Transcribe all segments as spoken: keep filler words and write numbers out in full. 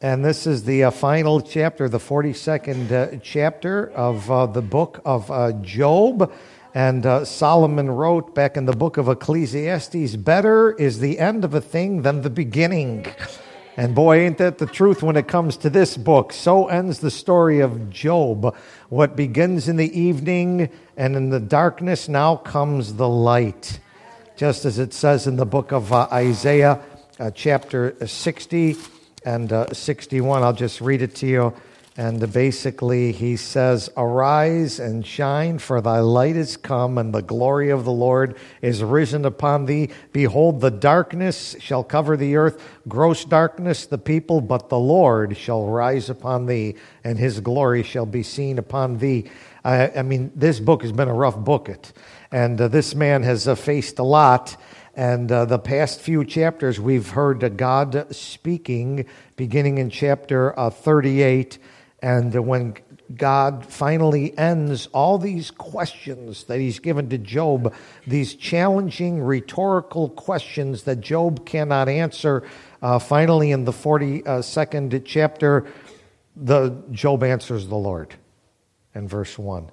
And this is the uh, final chapter, the forty-second uh, chapter of uh, the book of uh, Job. And uh, Solomon wrote back in the book of Ecclesiastes, "Better is the end of a thing than the beginning." And boy, ain't that the truth when it comes to this book. So ends the story of Job. What begins in the evening and in the darkness, now comes the light. Just as it says in the book of uh, Isaiah, uh, chapter sixty and uh, sixty-one. I'll just read it to you. And uh, basically he says, "Arise and shine, for thy light is come, and the glory of the Lord is risen upon thee. Behold, the darkness shall cover the earth, gross darkness the people, but the Lord shall rise upon thee, and his glory shall be seen upon thee." I, I mean, this book has been a rough book, it. And uh, this man has uh, faced a lot. And uh, the past few chapters, we've heard uh, God speaking, beginning in chapter uh, thirty-eight. And uh, when God finally ends all these questions that he's given to Job, these challenging rhetorical questions that Job cannot answer, uh, finally in the forty-second chapter, the Job answers the Lord in verse one.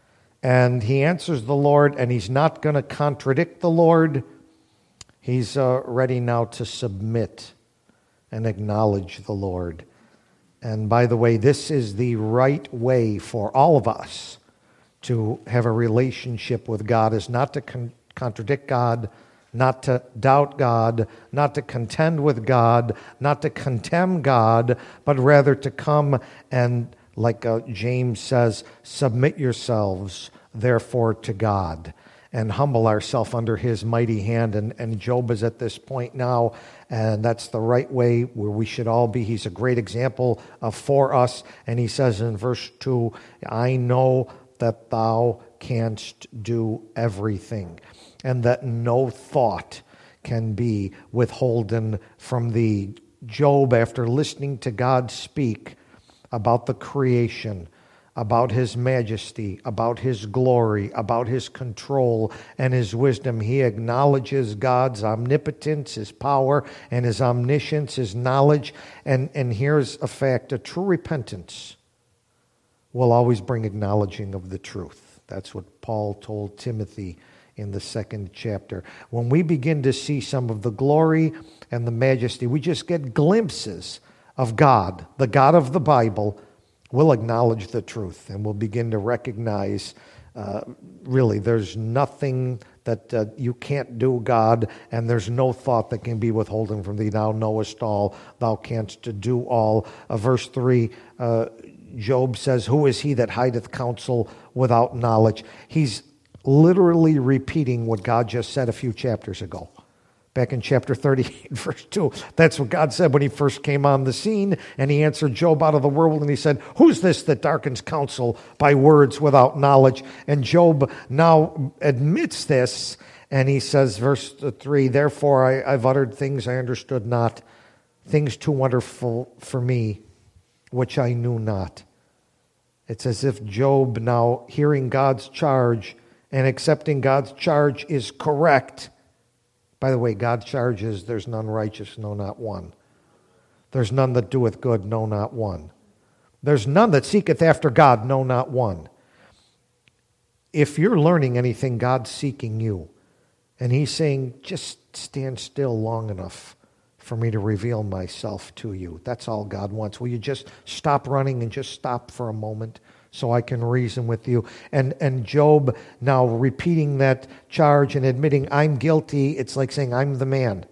And he answers the Lord, and he's not going to contradict the Lord. He's uh, ready now to submit and acknowledge the Lord. And by the way, this is the right way for all of us to have a relationship with God, is not to con- contradict God, not to doubt God, not to contend with God, not to contemn God, but rather to come and, like uh, James says, submit yourselves, therefore, to God, and humble ourselves under his mighty hand. And, and Job is at this point now, and that's the right way where we should all be. He's a great example uh, for us. And he says in verse two, "I know that thou canst do everything, and that no thought can be withholden from thee." Job, after listening to God speak about the creation, about his majesty, about his glory, about his control and his wisdom, he acknowledges God's omnipotence, his power, and his omniscience, his knowledge. And, and here's a fact: a true repentance will always bring acknowledging of the truth. That's what Paul told Timothy in the second chapter. When we begin to see some of the glory and the majesty, we just get glimpses of God, the God of the Bible. We'll acknowledge the truth, and we'll begin to recognize, uh, really, there's nothing that uh, you can't do, God, and there's no thought that can be withholden from thee. Thou knowest all, thou canst do all. Uh, verse three, uh, Job says, "Who is he that hideth counsel without knowledge?" He's literally repeating what God just said a few chapters ago. Back in chapter thirty-eight, verse two, that's what God said when he first came on the scene, and he answered Job out of the world, and he said, "Who's this that darkens counsel by words without knowledge?" And Job now admits this, and he says, verse three, "Therefore I, I've uttered things I understood not, things too wonderful for me, which I knew not." It's as if Job, now hearing God's charge and accepting God's charge, is correct. By the way, God charges, "There's none righteous, no, not one. There's none that doeth good, no, not one. There's none that seeketh after God, no, not one." If you're learning anything, God's seeking you. And he's saying, just stand still long enough for me to reveal myself to you. That's all God wants. Will you just stop running and just stop for a moment, so I can reason with you? And and Job now repeating that charge and admitting, "I'm guilty." It's like saying, "I'm the man."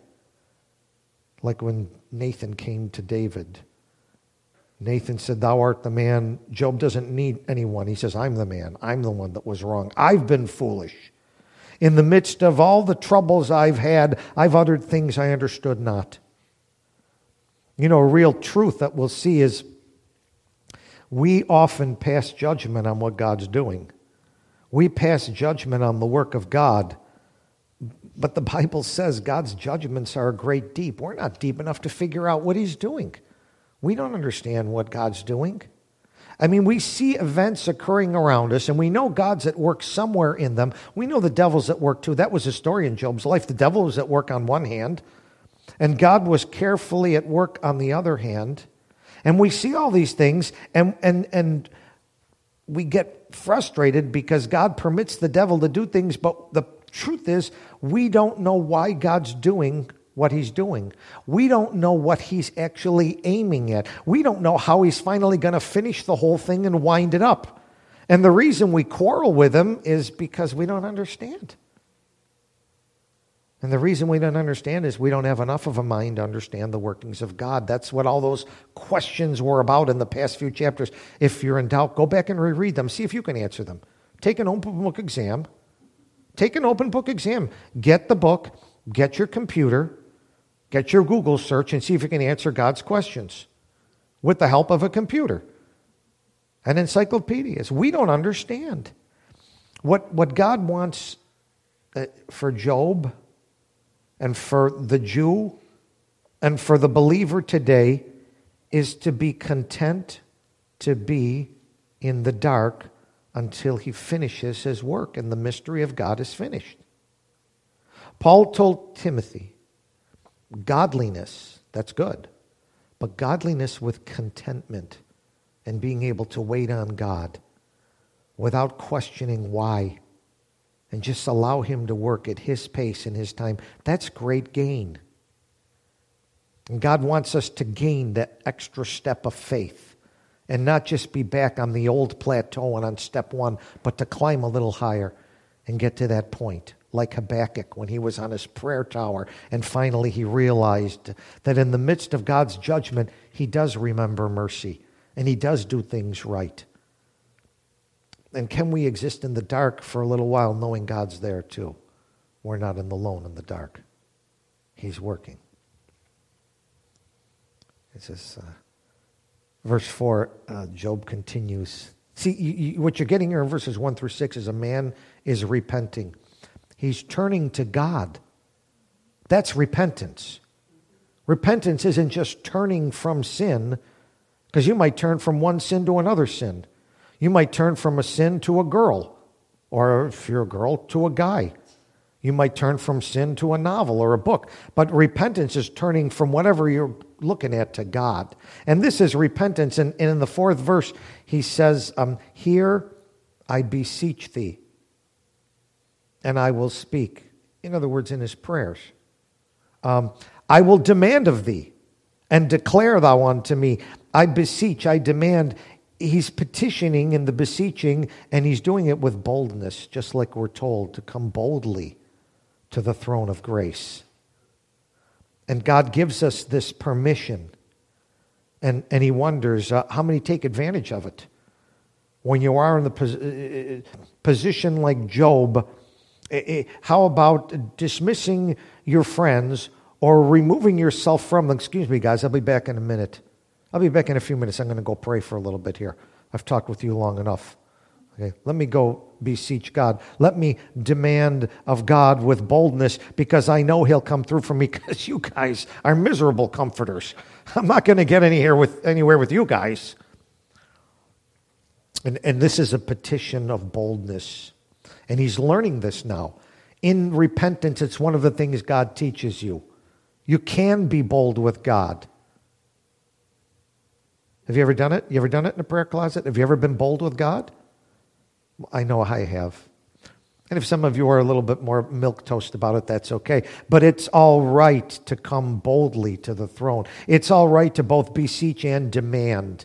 Like when Nathan came to David. Nathan said, "Thou art the man." Job doesn't need anyone. He says, "I'm the man. I'm the one that was wrong. I've been foolish. In the midst of all the troubles I've had, I've uttered things I understood not." You know, a real truth that we'll see is we often pass judgment on what God's doing. We pass judgment on the work of God. But the Bible says God's judgments are a great deep. We're not deep enough to figure out what he's doing. We don't understand what God's doing. I mean, we see events occurring around us, and we know God's at work somewhere in them. We know the devil's at work too. That was a story in Job's life. The devil was at work on one hand, and God was carefully at work on the other hand. And we see all these things, and and and we get frustrated because God permits the devil to do things, but the truth is, we don't know why God's doing what he's doing. We don't know what he's actually aiming at. We don't know how he's finally going to finish the whole thing and wind it up. And the reason we quarrel with him is because we don't understand. And the reason we don't understand is we don't have enough of a mind to understand the workings of God. That's what all those questions were about in the past few chapters. If you're in doubt, go back and reread them. See if you can answer them. Take an open book exam. Take an open book exam. Get the book. Get your computer. Get your Google search and see if you can answer God's questions with the help of a computer and encyclopedias. We don't understand. What, what God wants uh, for Job and for the Jew and for the believer today is to be content to be in the dark until he finishes his work and the mystery of God is finished. Paul told Timothy, godliness, that's good, but godliness with contentment and being able to wait on God without questioning why and just allow him to work at his pace and his time, that's great gain. And God wants us to gain that extra step of faith and not just be back on the old plateau and on step one, but to climb a little higher and get to that point. Like Habakkuk when he was on his prayer tower and finally he realized that in the midst of God's judgment, he does remember mercy and he does do things right. And can we exist in the dark for a little while knowing God's there too? We're not in the alone in the dark. He's working. It says, uh, verse four, uh, Job continues. See, you, you, what you're getting here in verses one through six is a man is repenting. He's turning to God. That's repentance. Repentance isn't just turning from sin, because you might turn from one sin to another sin. You might turn from a sin to a girl, or if you're a girl, to a guy. You might turn from sin to a novel or a book. But repentance is turning from whatever you're looking at to God. And this is repentance. And, and in the fourth verse, he says, um, Here I beseech thee, and I will speak. In other words, in his prayers. Um, I will demand of thee, and declare thou unto me. I beseech, I demand. He's petitioning in the beseeching, and he's doing it with boldness, just like we're told to come boldly to the throne of grace. And God gives us this permission, and, and he wonders uh, how many take advantage of it. When you are in the pos- uh, position like Job, how about dismissing your friends or removing yourself from them? Excuse me, guys, I'll be back in a minute. I'll be back in a few minutes. I'm going to go pray for a little bit here. I've talked with you long enough. Okay, let me go beseech God. Let me demand of God with boldness because I know he'll come through for me because you guys are miserable comforters. I'm not going to get any here with, anywhere with you guys. And, and this is a petition of boldness. And he's learning this now. In repentance, it's one of the things God teaches you. You can be bold with God. Have you ever done it? You ever done it in a prayer closet? Have you ever been bold with God? I know I have. And if some of you are a little bit more milquetoast about it, that's okay. But it's all right to come boldly to the throne. It's all right to both beseech and demand.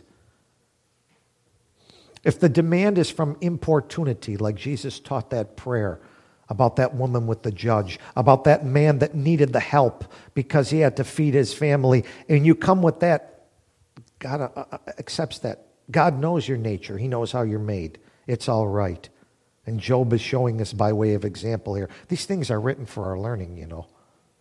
If the demand is from importunity, like Jesus taught that prayer about that woman with the judge, about that man that needed the help because he had to feed his family, and you come with that, God accepts that. God knows your nature. He knows how you're made. It's all right. And Job is showing us by way of example here. These things are written for our learning, you know.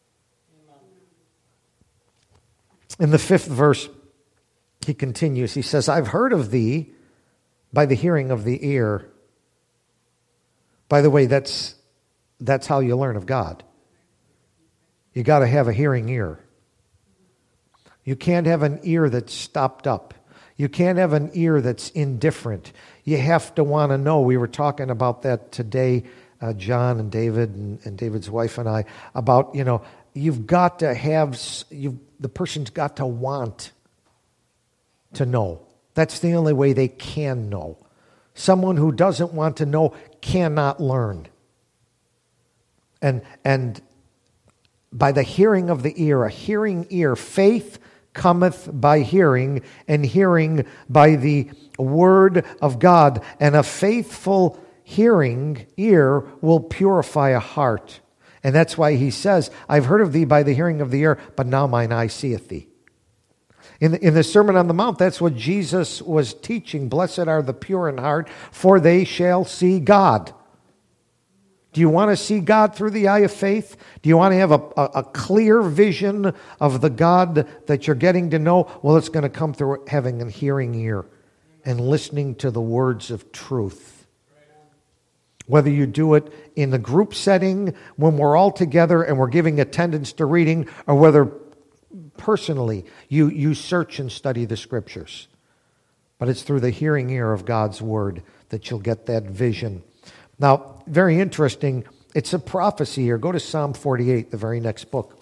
In the fifth verse, he continues. He says, I've heard of thee by the hearing of the ear. By the way, that's that's how you learn of God. You got to have a hearing ear. You can't have an ear that's stopped up. You can't have an ear that's indifferent. You have to want to know. We were talking about that today, uh, John and David and, and David's wife and I, about, you know, you've got to have, you've, the person's got to want. to know. That's the only way they can know. Someone who doesn't want to know cannot learn. And, and by the hearing of the ear, a hearing ear, faith cometh by hearing, and hearing by the word of God. And a faithful hearing ear will purify a heart. And that's why he says, I've heard of thee by the hearing of the ear, but now mine eye seeth thee. In the, in the Sermon on the Mount, that's what Jesus was teaching. Blessed are the pure in heart, for they shall see God. Do you want to see God through the eye of faith? Do you want to have a, a, a clear vision of the God that you're getting to know? Well, it's going to come through having a hearing ear and listening to the words of truth. Whether you do it in the group setting, when we're all together and we're giving attendance to reading, or whether personally you, you search and study the Scriptures. But it's through the hearing ear of God's Word that you'll get that vision. Now, very interesting, it's a prophecy here. Go to Psalm forty-eight, the very next book.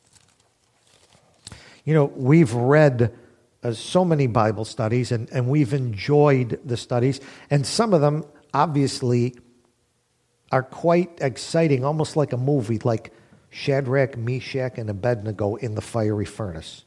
You know, we've read uh, so many Bible studies, and, and we've enjoyed the studies, and some of them, obviously, are quite exciting, almost like a movie, like Shadrach, Meshach, and Abednego in the fiery furnace.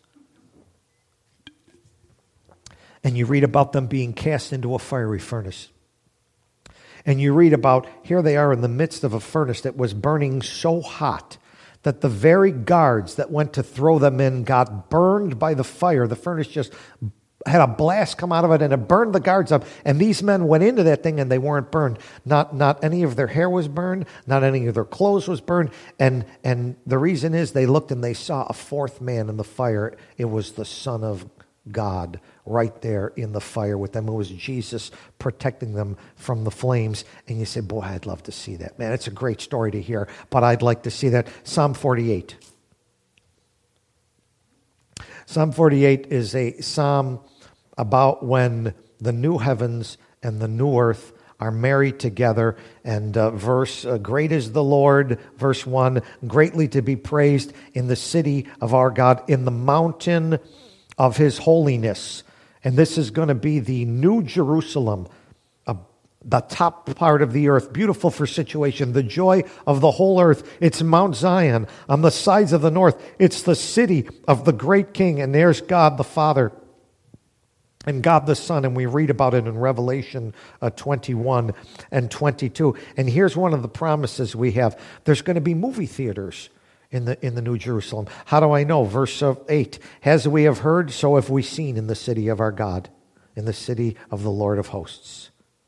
And you read about them being cast into a fiery furnace. And you read about, here they are in the midst of a furnace that was burning so hot that the very guards that went to throw them in got burned by the fire. The furnace just had a blast come out of it, and it burned the guards up. And these men went into that thing, and they weren't burned. Not not any of their hair was burned. Not any of their clothes was burned. And, and the reason is they looked and they saw a fourth man in the fire. It was the Son of God right there in the fire with them. It was Jesus protecting them from the flames. And you say, boy, I'd love to see that. Man, it's a great story to hear, but I'd like to see that. Psalm forty-eight. Psalm forty-eight is a psalm about when the new heavens and the new earth are married together. And uh, verse, uh, great is the Lord, verse one, greatly to be praised in the city of our God, in the mountain of his holiness. And this is going to be the new Jerusalem, uh, the top part of the earth, beautiful for situation, the joy of the whole earth. It's Mount Zion on the sides of the north. It's the city of the great King, and there's God the Father and God the Son, and we read about it in Revelation uh, twenty-one and twenty-two. And here's one of the promises we have. There's going to be movie theaters in the in the New Jerusalem. How do I know? Verse eight, as we have heard, so have we seen in the city of our God, in the city of the Lord of hosts.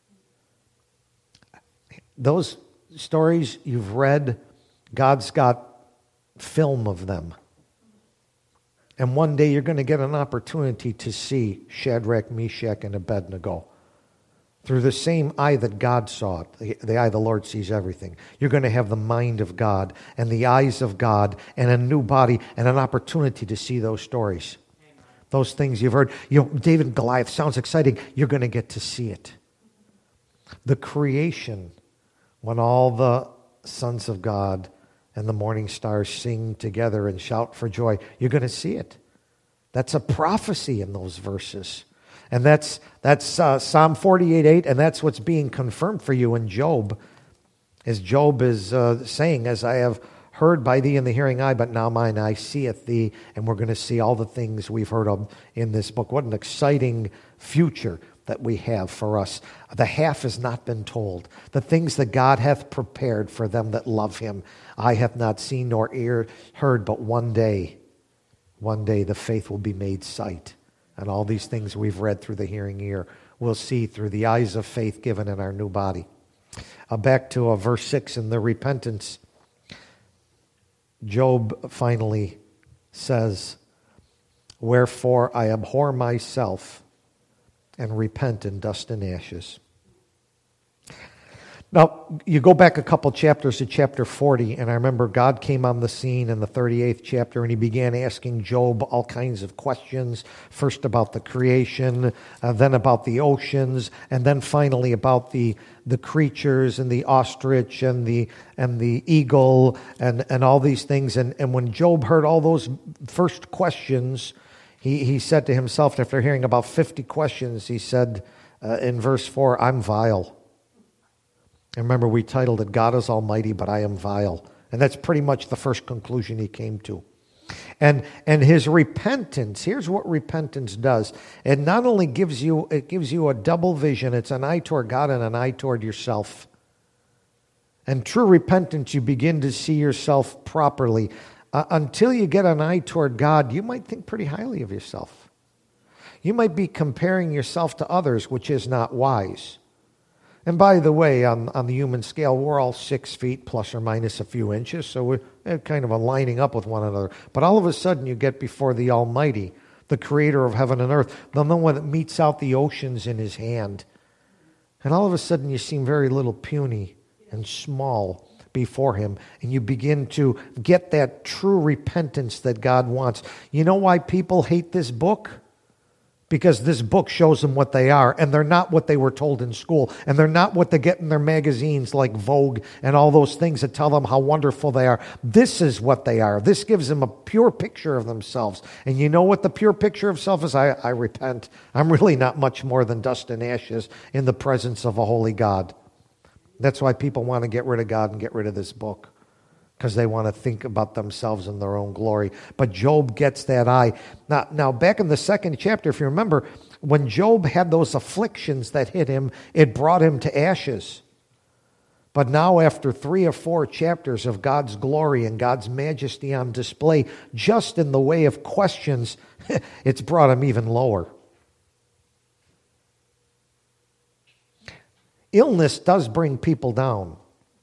Those stories you've read, God's got film of them. And one day you're going to get an opportunity to see Shadrach, Meshach, and Abednego through the same eye that God saw it, the, the eye of the Lord sees everything. You're going to have the mind of God and the eyes of God and a new body and an opportunity to see those stories. Amen. Those things you've heard. You know, David and Goliath sounds exciting. You're going to get to see it. The creation, when all the sons of God and the morning stars sing together and shout for joy, you're going to see it. That's a prophecy in those verses. And that's that's uh, Psalm forty-eight eight, and that's what's being confirmed for you in Job. As Job is uh, saying, as I have heard by thee in the hearing eye, but now mine eye seeth thee, and we're going to see all the things we've heard of in this book. What an exciting future that we have for us. The half has not been told. The things that God hath prepared for them that love him, eye hath not seen nor ear heard, but one day, one day the faith will be made sight. And all these things we've read through the hearing ear, we'll see through the eyes of faith given in our new body. Uh, back to uh, verse six in the repentance. Job finally says, wherefore I abhor myself and repent in dust and ashes. Now, you go back a couple chapters to chapter forty, and I remember God came on the scene in the thirty-eighth chapter, and he began asking Job all kinds of questions, first about the creation, uh, then about the oceans, and then finally about the the creatures and the ostrich and the and the eagle and, and all these things. And, and when Job heard all those first questions, He, he said to himself, after hearing about fifty questions, he said uh, in verse four, I'm vile. And remember, we titled it, God is Almighty, but I am vile. And that's pretty much the first conclusion he came to. And and his repentance, here's what repentance does. It not only gives you, it gives you a double vision. It's an eye toward God and an eye toward yourself. And true repentance, you begin to see yourself properly. Uh, until you get an eye toward God, you might think pretty highly of yourself. You might be comparing yourself to others, which is not wise. And by the way, on, on the human scale, we're all six feet plus or minus a few inches, so we're kind of lining up with one another. But all of a sudden, you get before the Almighty, the creator of heaven and earth, the one that meets out the oceans in his hand. And all of a sudden, you seem very little puny and small before him, and you begin to get that true repentance that God wants. You know why people hate this book? Because this book shows them what they are, and they're not what they were told in school, and they're not what they get in their magazines like Vogue and all those things that tell them how wonderful they are. This is what they are. This gives them a pure picture of themselves. And you know what the pure picture of self is? I, I repent. I'm really not much more than dust and ashes in the presence of a holy God. That's why people want to get rid of God and get rid of this book, because they want to think about themselves in their own glory. But Job gets that eye. Now, now, back in the second chapter, if you remember, when Job had those afflictions that hit him, it brought him to ashes. But now, after three or four chapters of God's glory and God's majesty on display, just in the way of questions, it's brought him even lower. Illness does bring people down,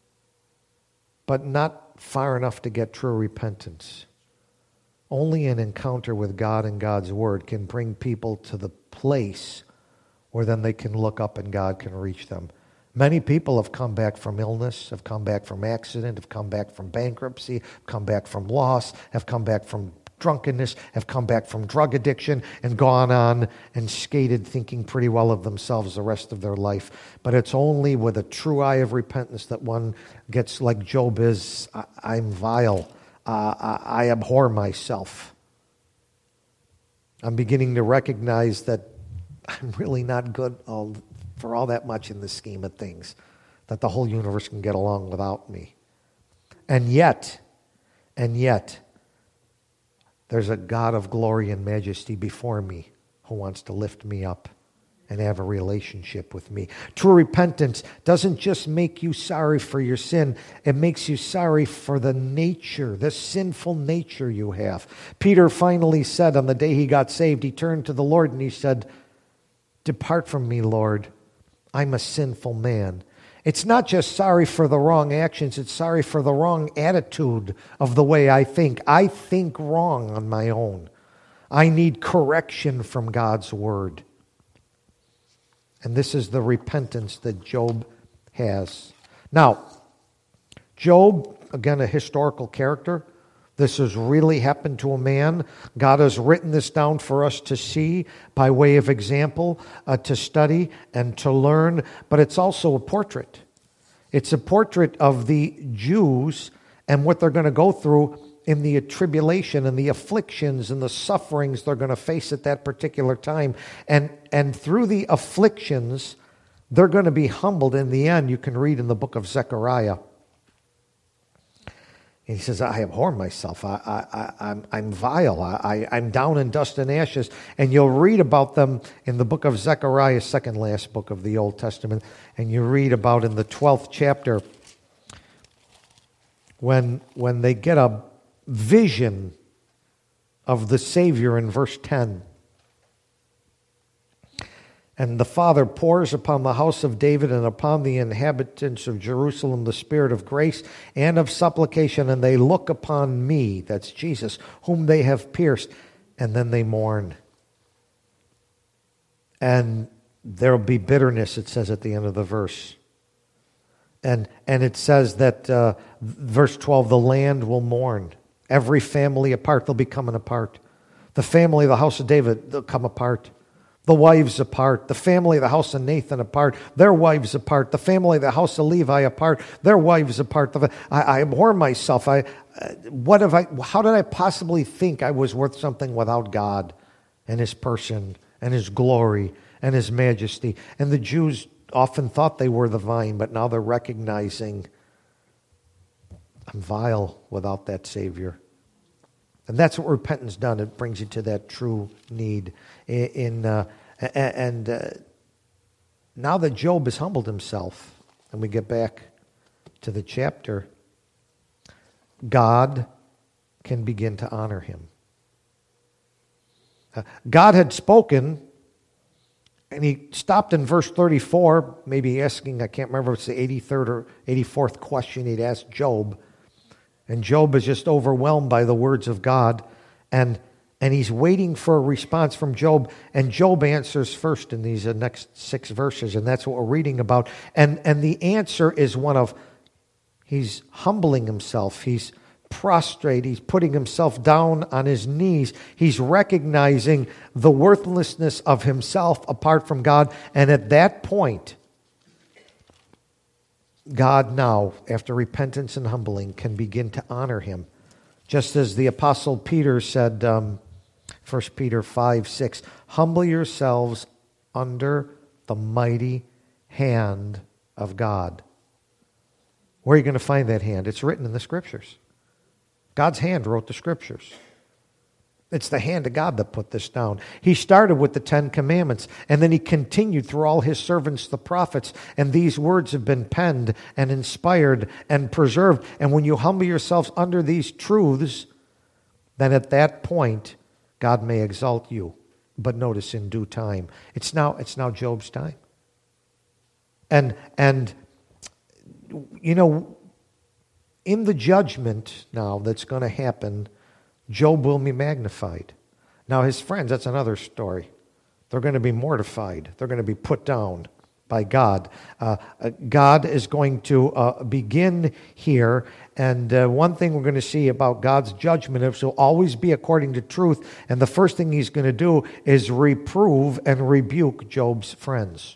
but not far enough to get true repentance. Only an encounter with God and God's Word can bring people to the place where then they can look up and God can reach them. Many people have come back from illness, have come back from accident, have come back from bankruptcy, have come back from loss, have come back from drunkenness, have come back from drug addiction, and gone on and skated thinking pretty well of themselves the rest of their life. But it's only with a true eye of repentance that one gets like Job is, I, I'm vile, uh, I, I abhor myself. I'm beginning to recognize that I'm really not good all, for all that much in the scheme of things, that the whole universe can get along without me. And yet, and yet, there's a God of glory and majesty before me who wants to lift me up and have a relationship with me. True repentance doesn't just make you sorry for your sin. It makes you sorry for the nature, the sinful nature you have. Peter finally said on the day he got saved, he turned to the Lord and he said, "Depart from me, Lord. I'm a sinful man." It's not just sorry for the wrong actions, it's sorry for the wrong attitude of the way I think. I think wrong on my own. I need correction from God's Word. And this is the repentance that Job has. Now, Job, again, a historical character. This has really happened to a man. God has written this down for us to see by way of example, uh, to study and to learn. But it's also a portrait. It's a portrait of the Jews and what they're going to go through in the tribulation and the afflictions and the sufferings they're going to face at that particular time. And, and through the afflictions, they're going to be humbled in the end. You can read in the book of Zechariah. And he says, I abhor myself. I, I, I, I'm, I'm vile. I, I'm down in dust and ashes. And you'll read about them in the book of Zechariah, second last book of the Old Testament. And you read about in the twelfth chapter when, when they get a vision of the Savior in verse ten. And the Father pours upon the house of David and upon the inhabitants of Jerusalem the spirit of grace and of supplication, and they look upon me, that's Jesus, whom they have pierced, and then they mourn. And there will be bitterness, it says at the end of the verse. And, and it says that, uh, verse twelve, the land will mourn. Every family apart, they'll be coming apart. The family of the house of David, they'll come apart. The wives apart, the family of the house of Nathan apart, their wives apart, the family of the house of Levi apart, their wives apart. I, I abhor myself. I, what have I? How did I possibly think I was worth something without God? and his person and his glory and his majesty. And the Jews often thought they were the vine, but now they're recognizing, I'm vile without that Savior. And that's what repentance done. It brings you to that true need. In, in uh, and uh, now that Job has humbled himself, and we get back to the chapter, God can begin to honor him. Uh, God had spoken, and he stopped in verse thirty-four, maybe asking, I can't remember if it's the eighty-third or eighty-fourth question he'd asked Job. And Job is just overwhelmed by the words of God, and and he's waiting for a response from Job. And Job answers first in these uh, next six verses, and that's what we're reading about. And and the answer is one of, he's humbling himself. He's prostrate. He's putting himself down on his knees. He's recognizing the worthlessness of himself apart from God. And at that point, God now, after repentance and humbling, can begin to honor him. Just as the Apostle Peter said, um, First Peter five, six, humble yourselves under the mighty hand of God. Where are you going to find that hand? It's written in the Scriptures. God's hand wrote the Scriptures. It's the hand of God that put this down. He started with the Ten Commandments, and then he continued through all his servants, the prophets, and these words have been penned and inspired and preserved. And when you humble yourselves under these truths, then at that point, God may exalt you. But notice, in due time. It's now, it's now Job's time. And, and you know, in the judgment now that's going to happen, Job will be magnified. Now his friends, that's another story. They're going to be mortified. They're going to be put down by God. Uh, uh, God is going to uh, begin here. And uh, one thing we're going to see about God's judgment is it will always be according to truth. And the first thing he's going to do is reprove and rebuke Job's friends.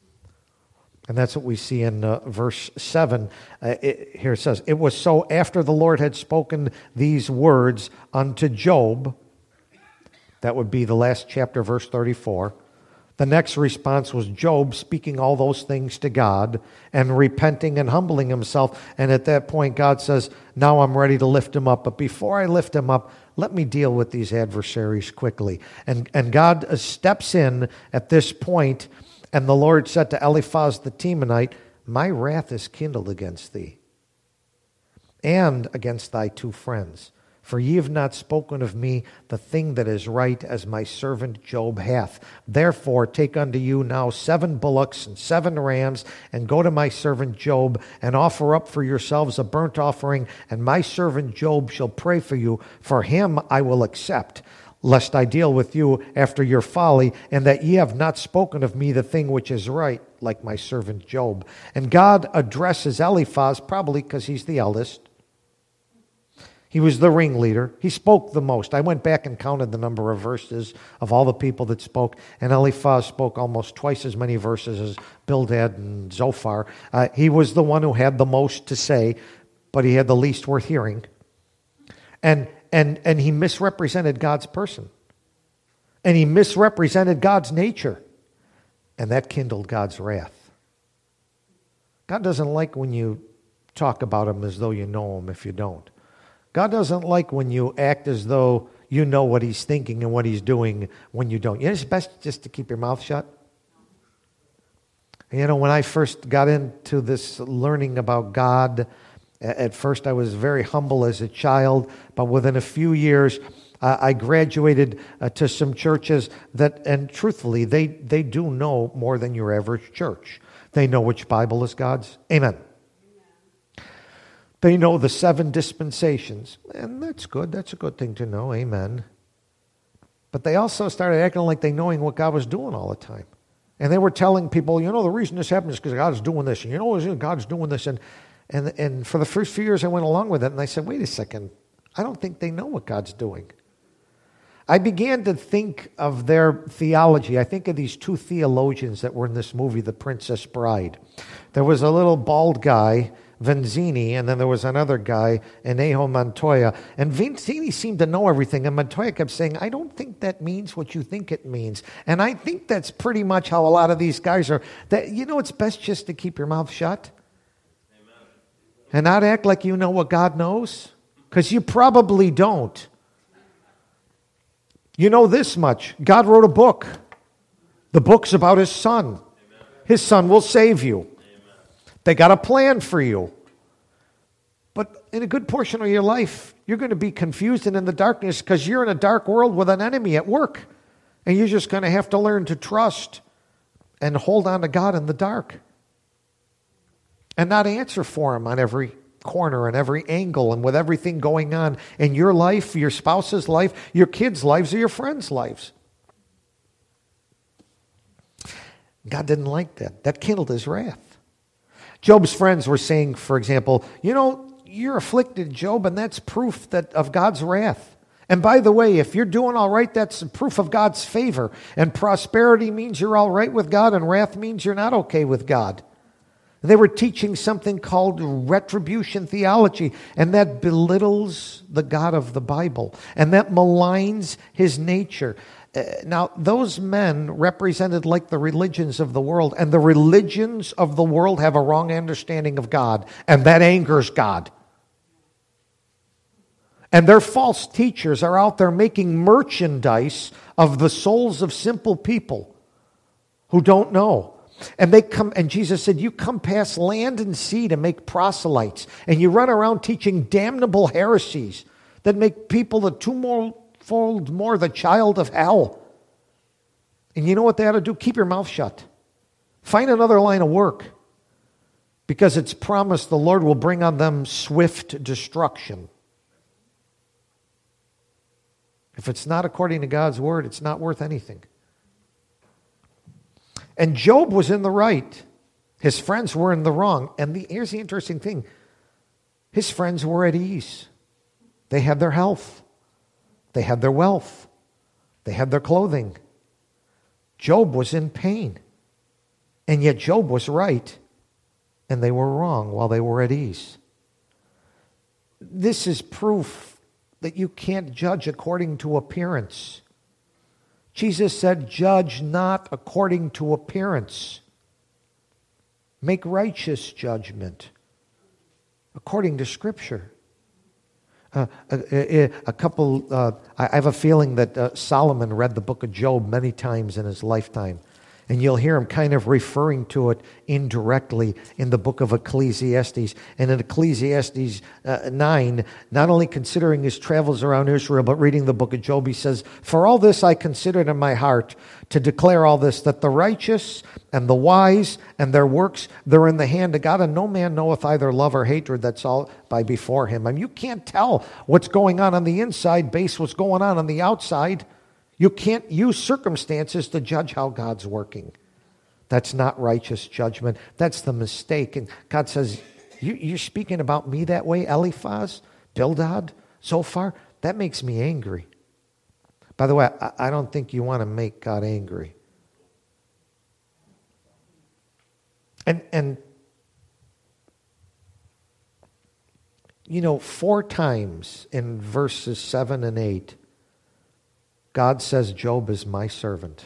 And that's what we see in uh, verse seven. Uh, it, here it says, it was so after the Lord had spoken these words unto Job, that would be the last chapter, verse thirty-four. The next response was Job speaking all those things to God and repenting and humbling himself. And at that point, God says, now I'm ready to lift him up. But before I lift him up, let me deal with these adversaries quickly. And, and God steps in at this point. And the Lord said to Eliphaz the Temanite, my wrath is kindled against thee, and against thy two friends. For ye have not spoken of me the thing that is right, as my servant Job hath. Therefore take unto you now seven bullocks and seven rams, and go to my servant Job, and offer up for yourselves a burnt offering, and my servant Job shall pray for you. For him I will accept, lest I deal with you after your folly, and that ye have not spoken of me the thing which is right, like my servant Job. And God addresses Eliphaz, probably because he's the eldest. He was the ringleader. He spoke the most. I went back and counted the number of verses of all the people that spoke, and Eliphaz spoke almost twice as many verses as Bildad and Zophar. Uh, he was the one who had the most to say, but he had the least worth hearing. And And, and he misrepresented God's person. And he misrepresented God's nature. And that kindled God's wrath. God doesn't like when you talk about him as though you know him if you don't. God doesn't like when you act as though you know what he's thinking and what he's doing when you don't. You know, it's best just to keep your mouth shut. You know, when I first got into this learning about God, at first, I was very humble as a child, but within a few years, uh, I graduated uh, to some churches that, and truthfully, they, they do know more than your average church. They know which Bible is God's. Amen. Amen. They know the seven dispensations, and that's good. That's a good thing to know. Amen. But they also started acting like they knowing what God was doing all the time. And they were telling people, you know, the reason this happened is because God's doing this, and you know, God's doing this, and And and for the first few years, I went along with it, and I said, wait a second, I don't think they know what God's doing. I began to think of their theology. I think of these two theologians that were in this movie, The Princess Bride. There was a little bald guy Vanzini, and then there was another guy, Enejo Montoya. And Vanzini seemed to know everything, and Montoya kept saying, I don't think that means what you think it means. And I think that's pretty much how a lot of these guys are. That, you know, it's best just to keep your mouth shut. Amen. And not act like you know what God knows, because you probably don't. You know this much. God wrote a book. The book's about His Son. Amen. His Son will save you. They got a plan for you. But in a good portion of your life, you're going to be confused and in the darkness because you're in a dark world with an enemy at work. And you're just going to have to learn to trust and hold on to God in the dark. And not answer for Him on every corner and every angle and with everything going on in your life, your spouse's life, your kids' lives, or your friends' lives. God didn't like that. That kindled His wrath. Job's friends were saying, for example, you know, you're afflicted, Job, and that's proof that of God's wrath. And by the way, if you're doing all right, that's proof of God's favor. And prosperity means you're all right with God, and wrath means you're not okay with God. They were teaching something called retribution theology, and that belittles the God of the Bible, and that maligns His nature. Uh, now, those men represented like the religions of the world, and the religions of the world have a wrong understanding of God, and that angers God. And their false teachers are out there making merchandise of the souls of simple people who don't know. And they come, and Jesus said, you come past land and sea to make proselytes, and you run around teaching damnable heresies that make people the two more fold more the child of hell. And you know what they ought to do? Keep your mouth shut. Find another line of work, because it's promised the Lord will bring on them swift destruction. If it's not according to God's word, it's not worth anything. And Job was in the right. His friends were in the wrong. And the, here's the interesting thing. His friends were at ease. They had their health. They had their wealth. They had their clothing. Job was in pain. And yet Job was right. And they were wrong while they were at ease. This is proof that you can't judge according to appearance. Jesus said, judge not according to appearance. Make righteous judgment according to Scripture. Uh, a, a, a couple, uh, I have a feeling that uh, Solomon read the book of Job many times in his lifetime. And you'll hear him kind of referring to it indirectly in the book of Ecclesiastes. And in Ecclesiastes uh, nine, not only considering his travels around Israel, but reading the book of Job, he says, for all this I considered in my heart to declare all this, that the righteous and the wise and their works, they're in the hand of God, and no man knoweth either love or hatred, that's all by before him. I mean, you can't tell what's going on on the inside based what's going on on the outside. You can't use circumstances to judge how God's working. That's not righteous judgment. That's the mistake. And God says, you, you're speaking about me that way, Eliphaz, Bildad, Zophar? That makes me angry. By the way, I, I don't think you want to make God angry. And, and you know, four times in verses seven and eight, God says, Job is my servant.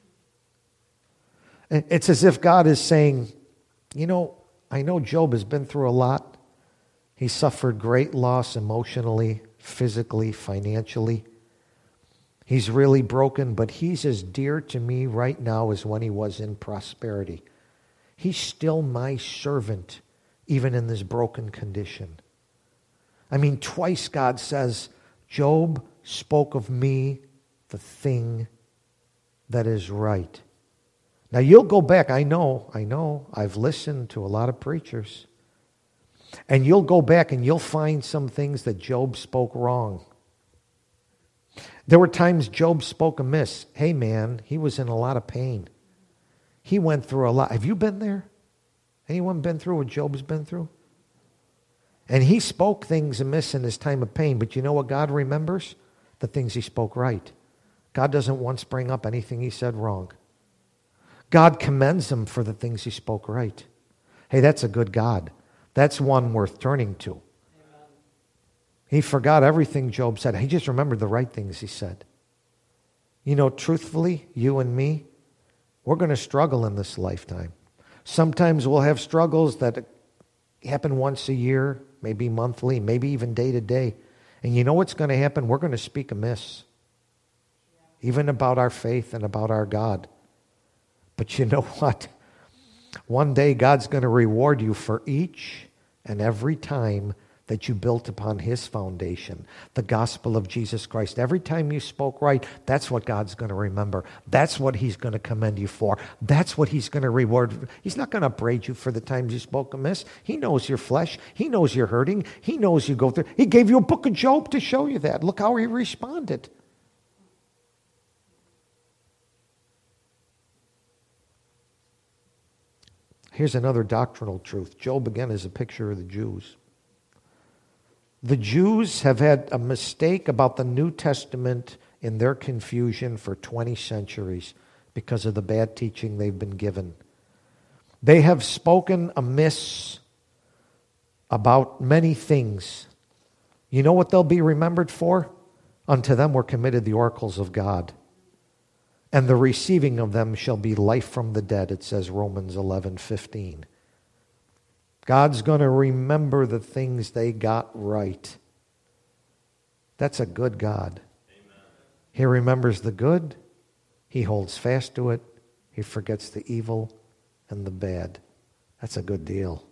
It's as if God is saying, you know, I know Job has been through a lot. He suffered great loss emotionally, physically, financially. He's really broken, but he's as dear to me right now as when he was in prosperity. He's still my servant, even in this broken condition. I mean, twice God says, Job spoke of me the thing that is right. Now you'll go back, I know, I know, I've listened to a lot of preachers, and you'll go back and you'll find some things that Job spoke wrong. There were times Job spoke amiss. Hey man, he was in a lot of pain. He went through a lot. Have you been there? Anyone been through what Job's been through? And he spoke things amiss in his time of pain, but you know what God remembers? The things he spoke right. God doesn't once bring up anything he said wrong. God commends him for the things he spoke right. Hey, that's a good God. That's one worth turning to. Amen. He forgot everything Job said. He just remembered the right things he said. You know, truthfully, you and me, we're going to struggle in this lifetime. Sometimes we'll have struggles that happen once a year, maybe monthly, maybe even day to day. And you know what's going to happen? We're going to speak amiss, even about our faith and about our God. But you know what? One day God's going to reward you for each and every time that you built upon His foundation, the gospel of Jesus Christ. Every time you spoke right, that's what God's going to remember. That's what He's going to commend you for. That's what He's going to reward. He's not going to upbraid you for the times you spoke amiss. He knows your flesh. He knows you're hurting. He knows you go through. He gave you a book of Job to show you that. Look how he responded. Here's another doctrinal truth. Job, again, is a picture of the Jews. The Jews have had a mistake about the New Testament in their confusion for twenty centuries because of the bad teaching they've been given. They have spoken amiss about many things. You know what they'll be remembered for? Unto them were committed the oracles of God, and the receiving of them shall be life from the dead, it says Romans eleven fifteen. God's going to remember the things they got right. That's a good God. Amen. He remembers the good. He holds fast to it. He forgets the evil and the bad. That's a good deal.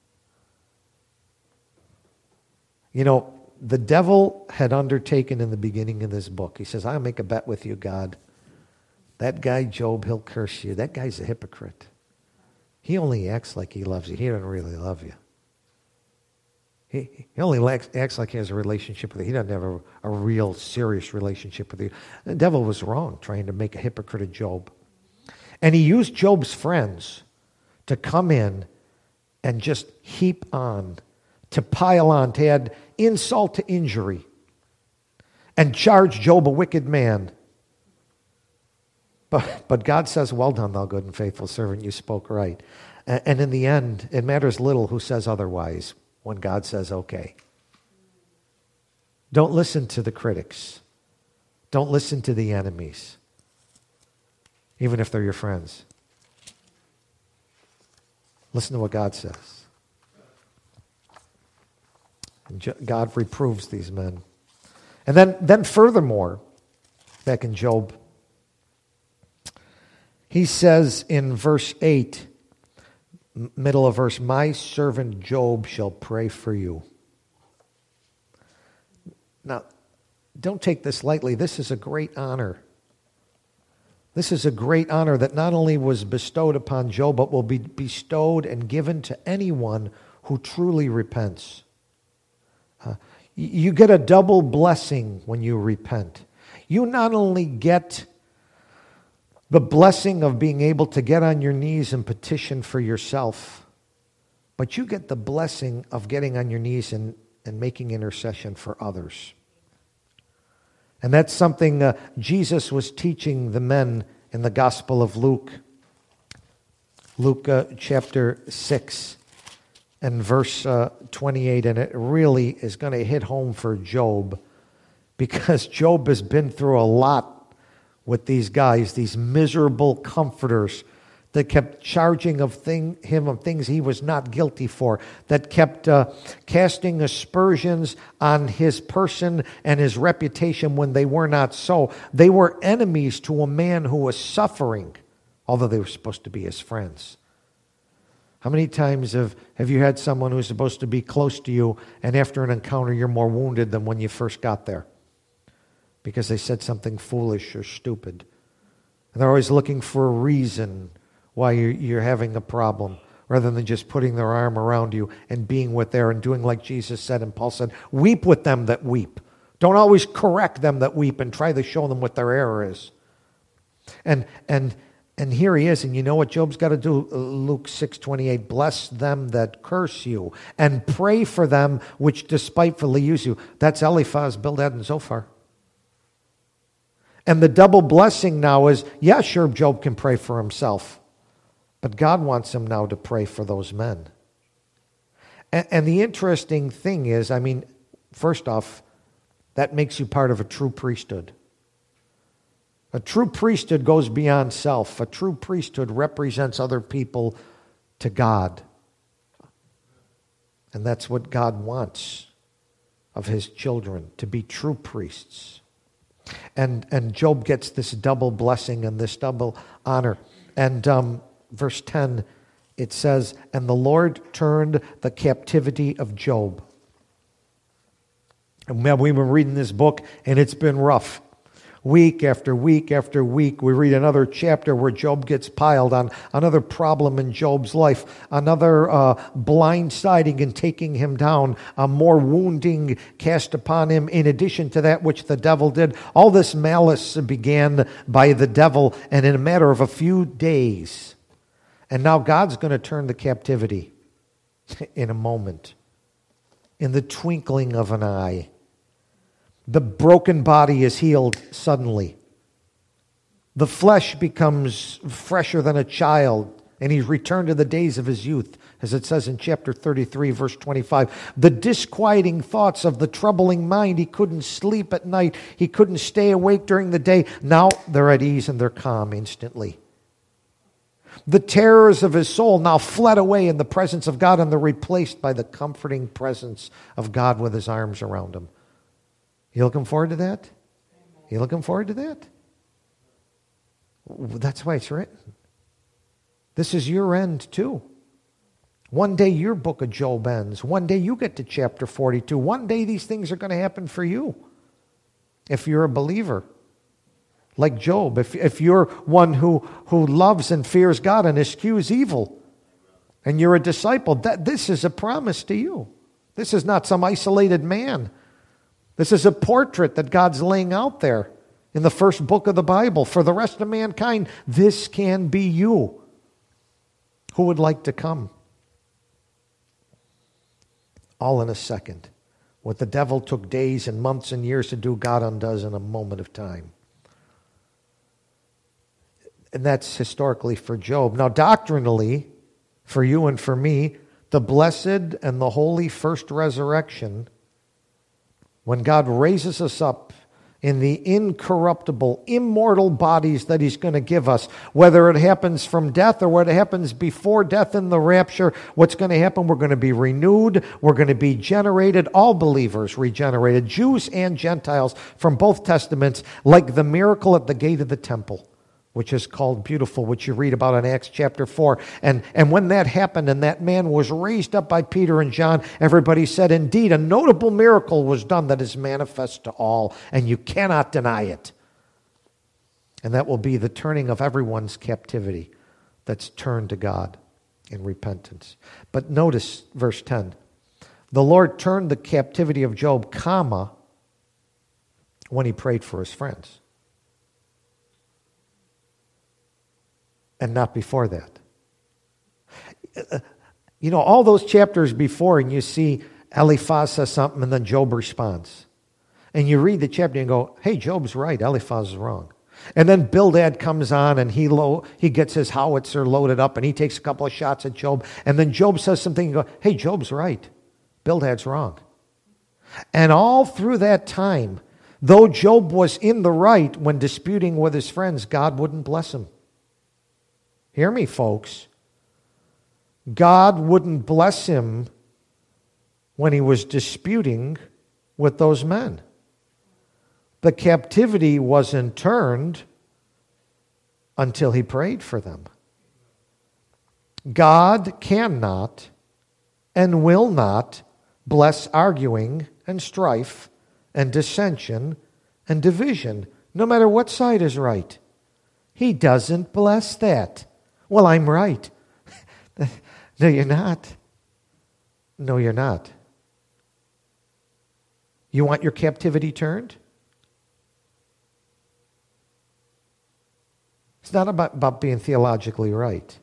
You know, the devil had undertaken in the beginning of this book. He says, I'll make a bet with you, God. That guy, Job, he'll curse you. That guy's a hypocrite. He only acts like he loves you. He doesn't really love you. He, he only acts, acts like he has a relationship with you. He doesn't have a, a real serious relationship with you. The devil was wrong trying to make a hypocrite of Job. And he used Job's friends to come in and just heap on, to pile on, to add insult to injury, and charge Job a wicked man. But, but God says, well done, thou good and faithful servant, you spoke right. And, and in the end, it matters little who says otherwise when God says okay. Don't listen to the critics. Don't listen to the enemies, even if they're your friends. Listen to what God says. And God reproves these men. And then, then furthermore, back in Job, he says in verse eight, middle of verse, my servant Job shall pray for you. Now, don't take this lightly. This is a great honor. This is a great honor that not only was bestowed upon Job, but will be bestowed and given to anyone who truly repents. Uh, you get a double blessing when you repent. You not only get the blessing of being able to get on your knees and petition for yourself, but you get the blessing of getting on your knees and, and making intercession for others. And that's something uh, Jesus was teaching the men in the Gospel of Luke. Luke uh, chapter six and verse uh, twenty-eight, and it really is going to hit home for Job, because Job has been through a lot with these guys, these miserable comforters that kept charging of thing, him of things he was not guilty for, that kept uh, casting aspersions on his person and his reputation when they were not so. They were enemies to a man who was suffering, although they were supposed to be his friends. How many times have, have you had someone who's supposed to be close to you, and after an encounter you're more wounded than when you first got there? Because they said something foolish or stupid. And they're always looking for a reason why you're, you're having a problem, rather than just putting their arm around you and being with there and doing like Jesus said and Paul said, weep with them that weep. Don't always correct them that weep and try to show them what their error is. And and and here he is, and you know what Job's got to do? Luke six twenty-eight, bless them that curse you and pray for them which despitefully use you. That's Eliphaz, Bildad, and Zophar. And the double blessing now is, yeah, sure, Job can pray for himself, but God wants him now to pray for those men. And, and the interesting thing is, I mean, first off, that makes you part of a true priesthood. A true priesthood goes beyond self. A true priesthood represents other people to God. And that's what God wants of his children, to be true priests. And and Job gets this double blessing and this double honor. And um, verse ten, it says, "And the Lord turned the captivity of Job." And we've been reading this book, and it's been rough. Week after week after week, we read another chapter where Job gets piled on another problem in Job's life, another uh, blindsiding and taking him down, a more wounding cast upon him in addition to that which the devil did. All this malice began by the devil, and in a matter of a few days. And now God's going to turn the captivity in a moment, in the twinkling of an eye. The broken body is healed suddenly. The flesh becomes fresher than a child, and he's returned to the days of his youth, as it says in chapter thirty-three, verse twenty-five. The disquieting thoughts of the troubling mind, he couldn't sleep at night, he couldn't stay awake during the day. Now they're at ease and they're calm instantly. The terrors of his soul now fled away in the presence of God, and they're replaced by the comforting presence of God with his arms around him. You looking forward to that? You looking forward to that? That's why it's written. This is your end too. One day your book of Job ends. One day you get to chapter forty-two. One day these things are going to happen for you. If you're a believer. Like Job. If, if you're one who, who loves and fears God and eschews evil. And you're a disciple. That, this is a promise to you. This is not some isolated man. This is a portrait that God's laying out there in the first book of the Bible. For the rest of mankind, this can be you. Who would like to come? All in a second. What the devil took days and months and years to do, God undoes in a moment of time. And that's historically for Job. Now, doctrinally, for you and for me, the blessed and the holy first resurrection, when God raises us up in the incorruptible, immortal bodies that he's going to give us, whether it happens from death or what happens before death in the rapture, what's going to happen? We're going to be renewed. We're going to be generated, all believers regenerated, Jews and Gentiles from both testaments, like the miracle at the gate of the temple, which is called Beautiful, which you read about in Acts chapter four. And, and when that happened and that man was raised up by Peter and John, everybody said, indeed, a notable miracle was done that is manifest to all, and you cannot deny it. And that will be the turning of everyone's captivity that's turned to God in repentance. But notice verse ten. The Lord turned the captivity of Job, comma, when he prayed for his friends. And not before that. You know, all those chapters before, and you see Eliphaz says something, and then Job responds. And you read the chapter and go, hey, Job's right, Eliphaz is wrong. And then Bildad comes on, and he lo- he gets his howitzer loaded up, and he takes a couple of shots at Job. And then Job says something, and you go, hey, Job's right, Bildad's wrong. And all through that time, though Job was in the right when disputing with his friends, God wouldn't bless him. Hear me, folks. God wouldn't bless him when he was disputing with those men. The captivity wasn't turned until he prayed for them. God cannot and will not bless arguing and strife and dissension and division, no matter what side is right. He doesn't bless that. Well, I'm right. No, you're not. No, you're not. You want your captivity turned? It's not about, about being theologically right.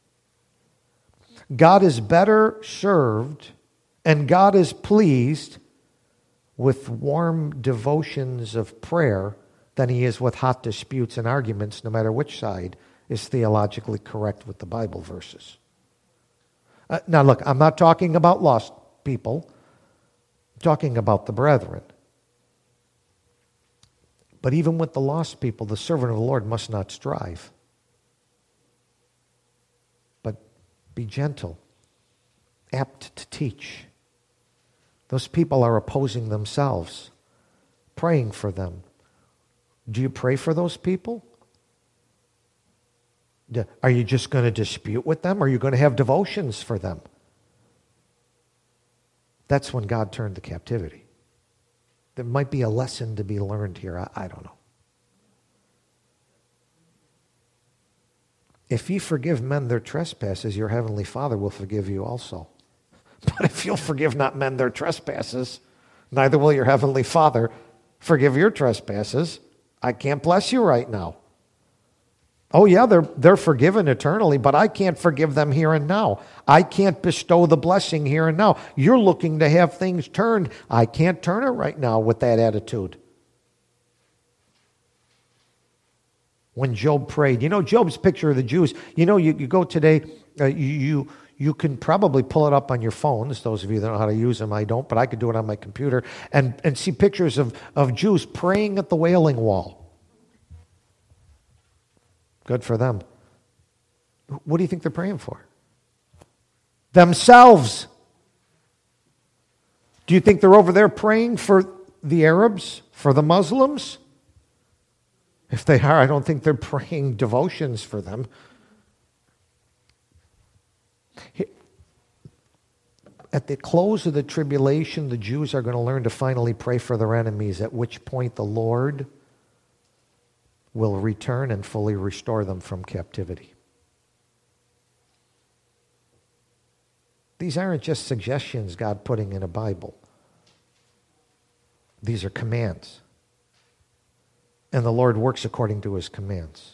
God is better served and God is pleased with warm devotions of prayer than he is with hot disputes and arguments, no matter which side is theologically correct with the Bible verses. Uh, now look, I'm not talking about lost people. I'm talking about the brethren. But even with the lost people, the servant of the Lord must not strive. But be gentle, apt to teach. Those people are opposing themselves, praying for them. Do you pray for those people? Are you just going to dispute with them? Or are you going to have devotions for them? That's when God turned the captivity. There might be a lesson to be learned here. I, I don't know. If you forgive men their trespasses, your heavenly Father will forgive you also. But if you'll forgive not men their trespasses, neither will your heavenly Father forgive your trespasses. I can't bless you right now. Oh yeah, they're, they're forgiven eternally, but I can't forgive them here and now. I can't bestow the blessing here and now. You're looking to have things turned. I can't turn it right now with that attitude. When Job prayed, you know, Job's picture of the Jews, you know, you, you go today, uh, you, you you can probably pull it up on your phones. Those of you that know how to use them, I don't, but I could do it on my computer, and, and see pictures of, of Jews praying at the Wailing Wall. Good for them. What do you think they're praying for? Themselves. Do you think they're over there praying for the Arabs, for the Muslims? If they are, I don't think they're praying devotions for them. At the close of the tribulation, the Jews are going to learn to finally pray for their enemies, at which point the Lord will return and fully restore them from captivity. These aren't just suggestions God putting in a Bible. These are commands. And the Lord works according to his commands.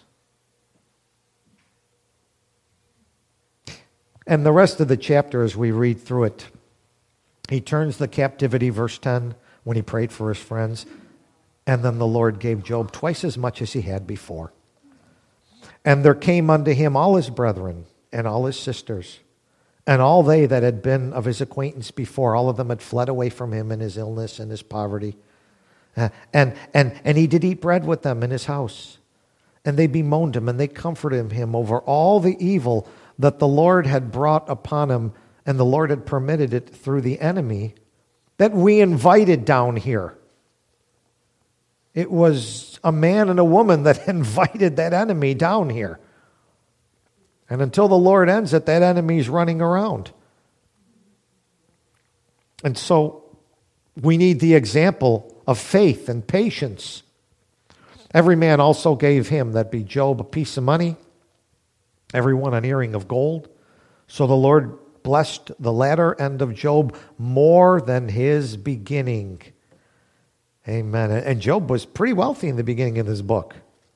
And the rest of the chapter, as we read through it, he turns the captivity, verse ten, when he prayed for his friends. And then the Lord gave Job twice as much as he had before. And there came unto him all his brethren and all his sisters, and all they that had been of his acquaintance before. All of them had fled away from him in his illness and his poverty. Uh, and, and, and he did eat bread with them in his house. And they bemoaned him, and they comforted him over all the evil that the Lord had brought upon him, and the Lord had permitted it through the enemy that we invited down here. It was a man and a woman that invited that enemy down here. And until the Lord ends it, that enemy's running around. And so we need the example of faith and patience. Every man also gave him, that be Job, a piece of money, every one an earring of gold. So the Lord blessed the latter end of Job more than his beginning. Amen. And Job was pretty wealthy in the beginning of this book.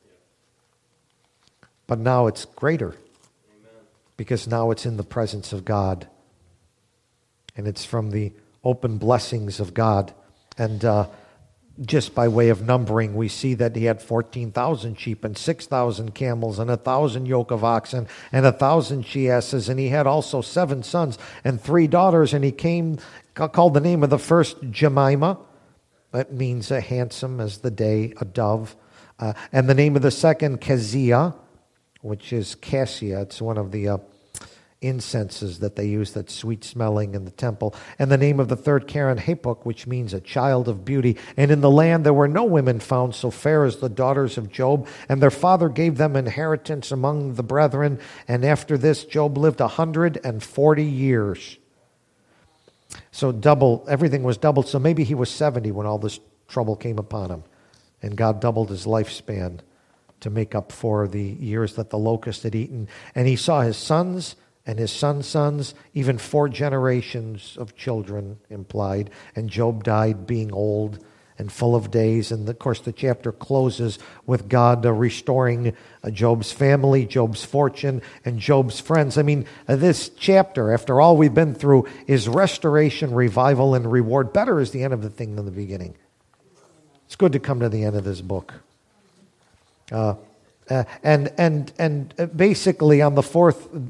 But now it's greater. Amen. Because now it's in the presence of God. And it's from the open blessings of God. And uh, just by way of numbering, we see that he had fourteen thousand sheep and six thousand camels and a thousand yoke of oxen and a thousand she-asses. And he had also seven sons and three daughters. And he came, called the name of the first Jemima. That means a handsome as the day, a dove. Uh, and the name of the second, Keziah, which is cassia. It's one of the uh, incenses that they use that's sweet-smelling in the temple. And the name of the third, Karen Hapuk, which means a child of beauty. And in the land there were no women found so fair as the daughters of Job. And their father gave them inheritance among the brethren. And after this, Job lived a hundred and forty years. So double, everything was doubled. So maybe he was seventy when all this trouble came upon him. And God doubled his lifespan to make up for the years that the locust had eaten. And he saw his sons and his sons' sons, even four generations of children implied. And Job died being old and full of days. And of course the chapter closes with God uh, restoring uh, Job's family, Job's fortune, and Job's friends. I mean, uh, this chapter, after all we've been through, is restoration, revival, and reward. Better is the end of the thing than the beginning. It's good to come to the end of this book. Uh, uh, and and and basically on the fourth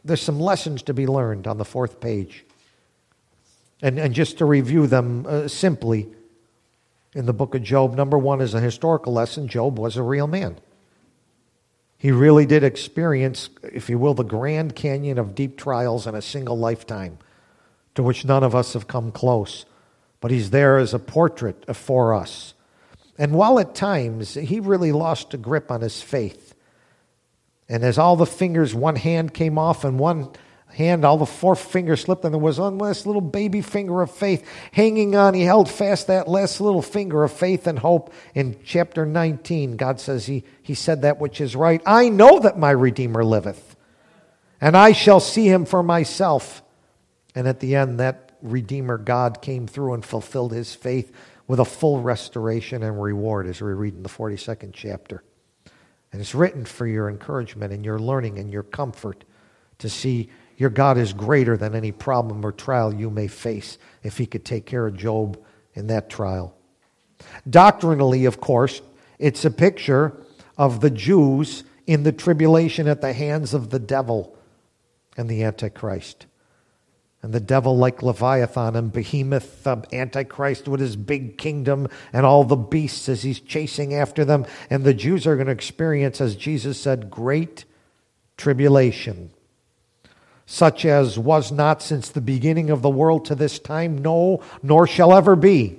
there's some lessons to be learned on the fourth page. And, and just to review them uh, simply, in the book of Job, number one is a historical lesson. Job was a real man. He really did experience, if you will, the Grand Canyon of deep trials in a single lifetime, to which none of us have come close. But he's there as a portrait for us. And while at times he really lost a grip on his faith, and as all the fingers, one hand came off and one hand, all the four fingers slipped, and there was one last little baby finger of faith hanging on. He held fast that last little finger of faith and hope. In chapter nineteen, God says he, he said that which is right. I know that my Redeemer liveth, and I shall see him for myself. And at the end, that Redeemer God came through and fulfilled his faith with a full restoration and reward, as we read in the forty-second chapter. And it's written for your encouragement and your learning and your comfort to see your God is greater than any problem or trial you may face, if he could take care of Job in that trial. Doctrinally, of course, it's a picture of the Jews in the tribulation at the hands of the devil and the Antichrist. And the devil, like Leviathan and Behemoth, uh, Antichrist with his big kingdom and all the beasts as he's chasing after them. And the Jews are going to experience, as Jesus said, great tribulation, such as was not since the beginning of the world to this time, no, nor shall ever be.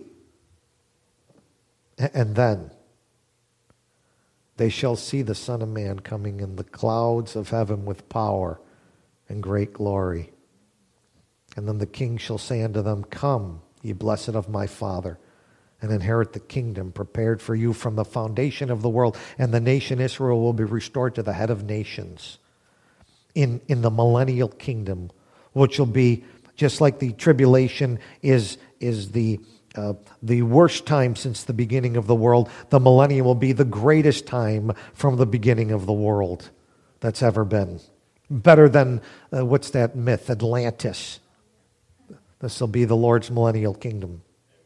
And then they shall see the Son of Man coming in the clouds of heaven with power and great glory. And then the king shall say unto them, Come, ye blessed of my Father, and inherit the kingdom prepared for you from the foundation of the world. And the nation Israel will be restored to the head of nations in, in the millennial kingdom, which will be just like the tribulation is, is the, uh, the worst time since the beginning of the world. The millennium will be the greatest time from the beginning of the world that's ever been. Better than, uh, what's that myth, Atlantis. This will be the Lord's millennial kingdom.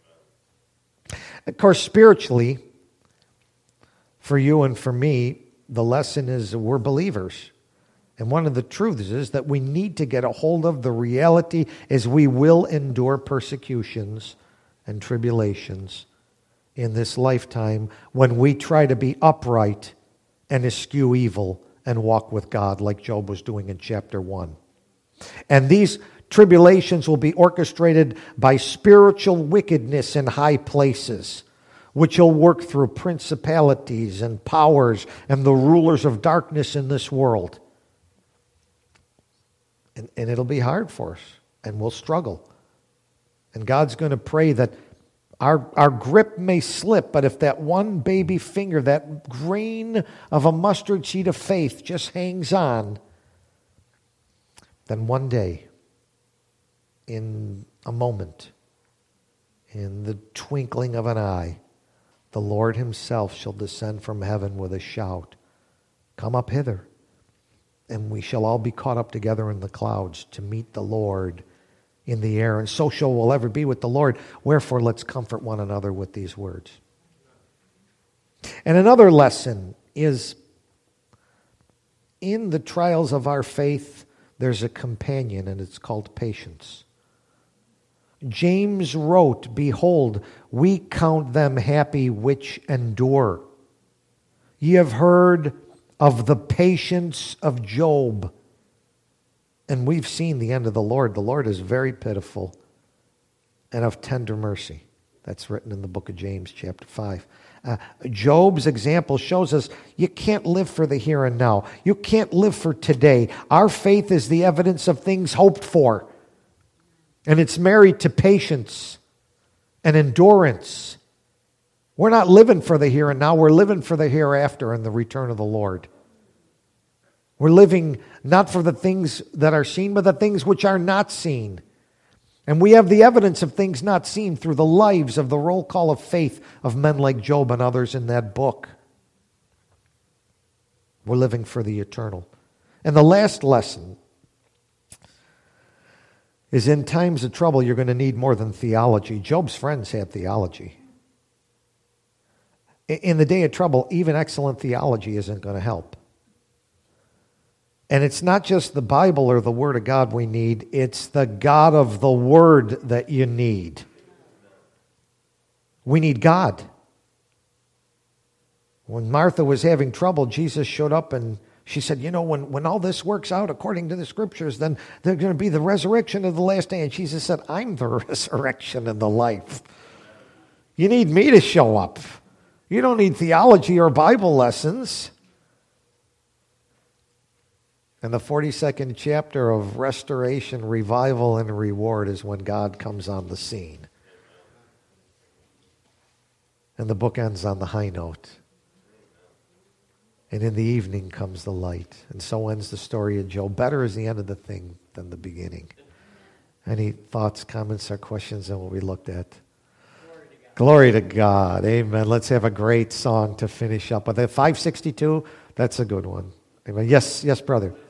Of course, spiritually, for you and for me, the lesson is we're believers. And one of the truths is that we need to get a hold of the reality is we will endure persecutions and tribulations in this lifetime when we try to be upright and eschew evil and walk with God like Job was doing in chapter one. And these tribulations will be orchestrated by spiritual wickedness in high places, which will work through principalities and powers and the rulers of darkness in this world. And, and it'll be hard for us, and we'll struggle. And God's going to pray that our, our grip may slip, but if that one baby finger, that grain of a mustard seed of faith just hangs on, then one day, in a moment, in the twinkling of an eye, the Lord himself shall descend from heaven with a shout, Come up hither, and we shall all be caught up together in the clouds to meet the Lord in the air, and so shall we'll ever be with the Lord. Wherefore, let's comfort one another with these words. And another lesson is, in the trials of our faith, there's a companion, and it's called patience. James wrote, Behold, we count them happy which endure. Ye have heard of the patience of Job. And we've seen the end of the Lord. The Lord is very pitiful and of tender mercy. That's written in the book of James, chapter five. Uh, Job's example shows us you can't live for the here and now. You can't live for today. Our faith is the evidence of things hoped for. And it's married to patience and endurance. We're not living for the here and now. We're living for the hereafter and the return of the Lord. We're living not for the things that are seen, but the things which are not seen. And we have the evidence of things not seen through the lives of the roll call of faith of men like Job and others in that book. We're living for the eternal. And the last lesson is in times of trouble, you're going to need more than theology. Job's friends had theology. In the day of trouble, even excellent theology isn't going to help. And it's not just the Bible or the Word of God we need, it's the God of the Word that you need. We need God. When Martha was having trouble, Jesus showed up and she said, you know, when, when all this works out according to the Scriptures, then there's going to be the resurrection of the last day. And Jesus said, I'm the resurrection and the life. You need me to show up. You don't need theology or Bible lessons. And the forty-second chapter of restoration, revival, and reward is when God comes on the scene. And the book ends on the high note. And in the evening comes the light. And so ends the story of Job. Better is the end of the thing than the beginning. Any thoughts, comments, or questions on what we looked at? Glory to God. Glory to God. Amen. Let's have a great song to finish up with. five sixty-two, that's a good one. Amen. Yes, yes, brother.